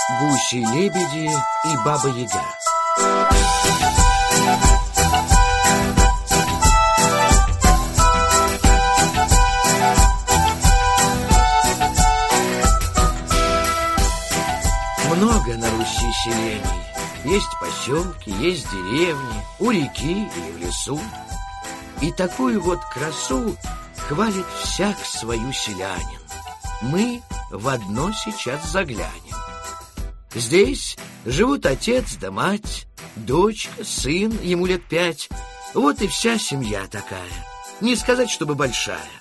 Гуси-лебеди и Баба-Яга. Много на Руси селений. Есть поселки, есть деревни, у реки или в лесу. И такую вот красу хвалит всяк свою селянин. Мы в одно сейчас заглянем. Здесь живут отец да мать, дочка, сын, ему лет 5. Вот и вся семья такая. Не сказать, чтобы большая.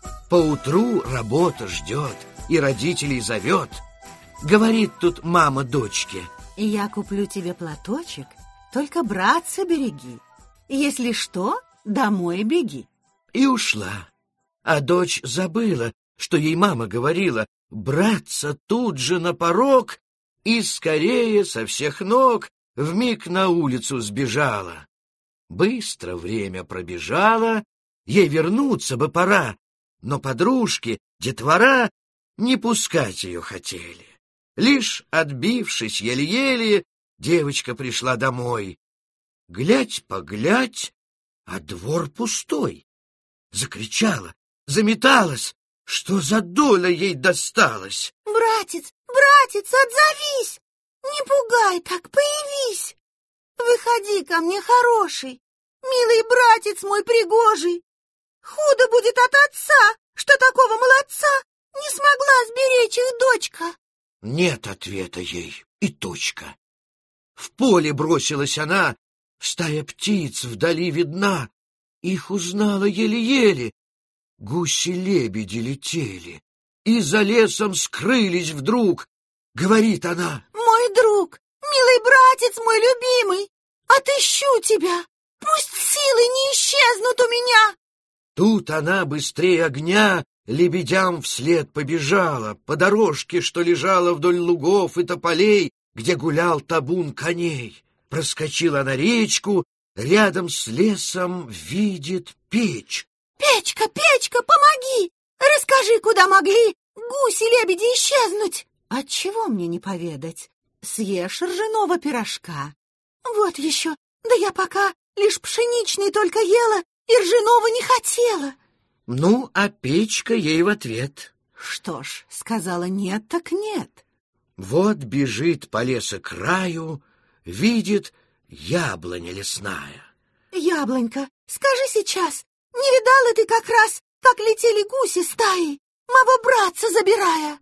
Поутру работа ждет и родителей зовет. Говорит тут мама дочке: я куплю тебе платочек, только братца береги. Если что, домой беги. И ушла. А дочь забыла, что ей мама говорила, братца тут же на порог, и скорее со всех ног вмиг на улицу сбежала. Быстро время пробежало, ей вернуться бы пора, но подружки, детвора не пускать ее хотели. Лишь отбившись еле-еле, девочка пришла домой. Глядь-поглядь, а двор пустой. Закричала, заметалась, что за доля ей досталась. Братец, братец, отзовись! Не пугай так, появись! Выходи ко мне, хороший, милый братец мой пригожий. Худо будет от отца, что такого молодца не смогла сберечь их дочка. Нет ответа ей, и точка. В поле бросилась она, стая птиц вдали видна. Их узнала еле-еле. Гуси-лебеди летели и за лесом скрылись вдруг. Говорит она: мой друг, милый братец мой любимый, отыщу тебя, пусть силы не исчезнут у меня. Тут она быстрее огня лебедям вслед побежала по дорожке, что лежала вдоль лугов и тополей, где гулял табун коней. Проскочила на речку, рядом с лесом видит печь. Печка, печка, помоги! Расскажи, куда могли гуси-лебеди исчезнуть? Отчего мне не поведать? Съешь ржаного пирожка. Вот еще, да я пока лишь пшеничный только ела и ржаного не хотела. Ну, а печка ей в ответ: что ж, сказала нет, так нет. Вот бежит по лесокраю, видит яблоня лесная. Яблонька, скажи сейчас, не видала ты как раз, как летели гуси стаи, моего братца забирая?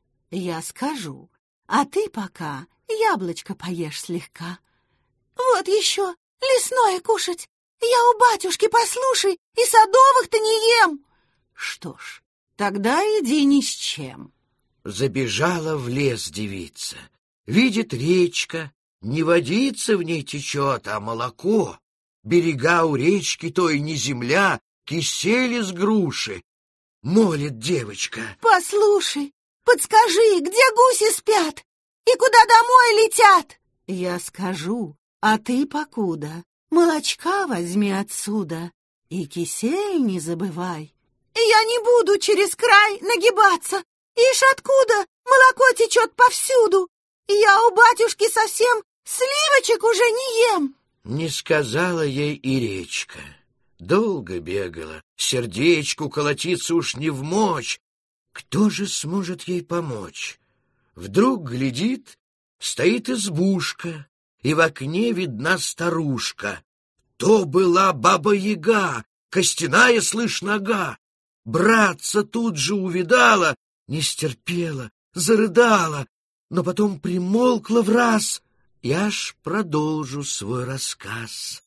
Я скажу, а ты пока яблочко поешь слегка. Вот еще лесное кушать. Я у батюшки, послушай, и садовых-то не ем. Что ж, тогда иди ни с чем. Забежала в лес девица. Видит речка, не водица в ней течет, а молоко. Берега у речки той не земля, кисель из груши. Молит девочка: послушай, подскажи, где гуси спят и куда домой летят? Я скажу, а ты покуда молочка возьми отсюда и кисель не забывай. Я не буду через край нагибаться, ишь откуда молоко течет повсюду. Я у батюшки совсем сливочек уже не ем. Не сказала ей и речка. Долго бегала, сердечку колотиться уж не вмочь. Кто же сможет ей помочь? Вдруг глядит, стоит избушка, и в окне видна старушка. То была Баба-Яга, костяная, слышь, нога. Братца тут же увидала, не стерпела, зарыдала, но потом примолкла враз. Я ж продолжу свой рассказ.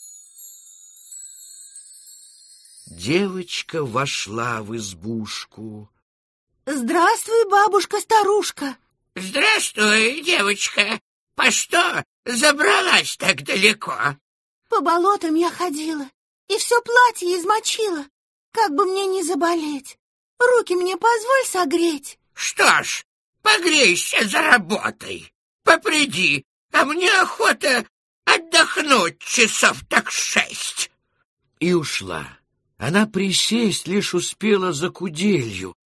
Девочка вошла в избушку. Здравствуй, бабушка-старушка. Здравствуй, девочка. По что забралась так далеко? По болотам я ходила и все платье измочила. Как бы мне не заболеть. Руки мне позволь согреть. Что ж, погрейся за работой. Поприди, а мне охота отдохнуть часов так 6. И ушла. Она присесть лишь успела за куделью,